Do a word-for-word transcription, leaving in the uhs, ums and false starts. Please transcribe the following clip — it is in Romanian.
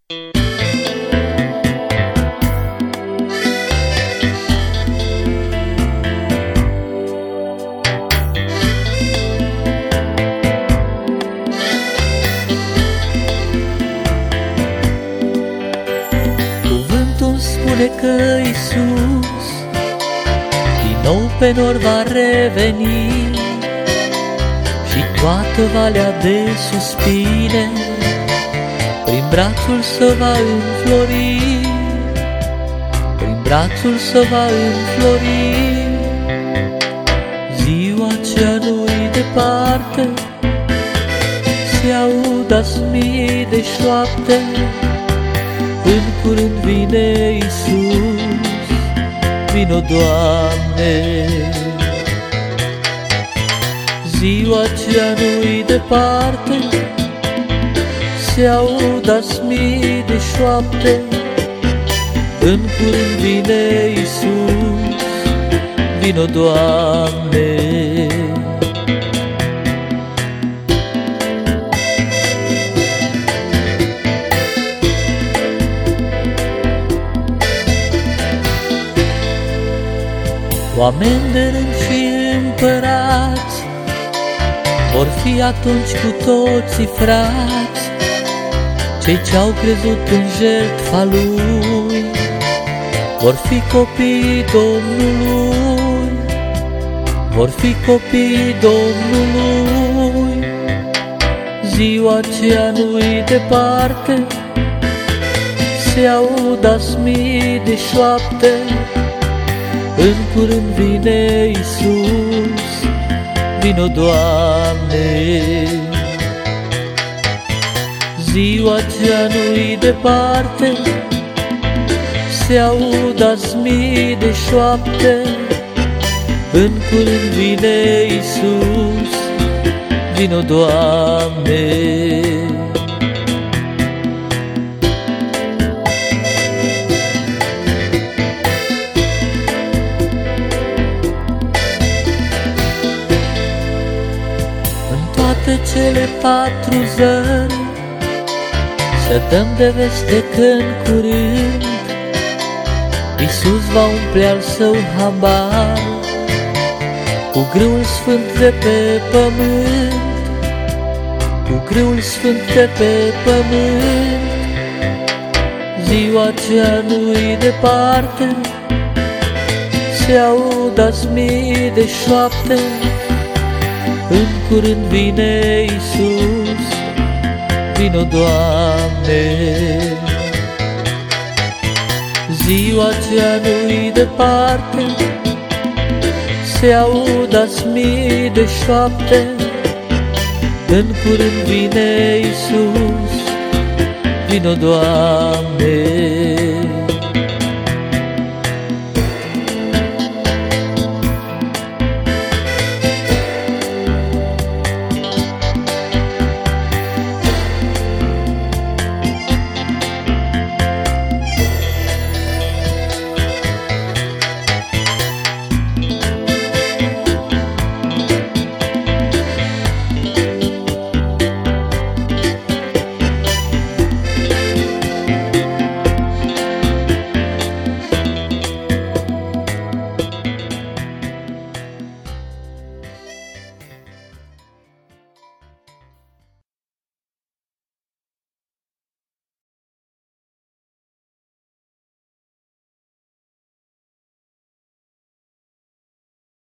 Cuvântul spune că Iisus din nou pe nor va reveni și toată valea de suspine prin brațul său va înflori, prin brațul său va înflori. Ziua aceea nu-i departe, se aud azi mii de șoapte, în curând vine Iisus, vino Doamne. Ziua aceea nu-i departe, se aud azi mii de șoapte, în curând vine Iisus, vino Doamne. Oameni de rând și împărați vor fi atunci cu toții frați, cei ce-au crezut în jertfa Lui vor fi copiii Domnului, vor fi copiii Domnului. Ziua aceea nu-i departe, se aud azi mii de șoapte, în curând vine Iisus, vino Doamne. Ziua aceea nu-i departe, se aud azi mii de șoapte, în curând vine Iisus, vino Doamne. Toate cele patru zări să dăm de veste că în curând Iisus va umple al său hambar cu grâul sfânt de pe pământ, cu grâul sfânt de pe pământ. Ziua aceea nu-i departe, se aud azi mii de șoapte, în curând vine Iisus, vino Doamne. Ziua aceea nu-i departe, se aud azi mii de șoapte, în curând vine Iisus, vino Doamne.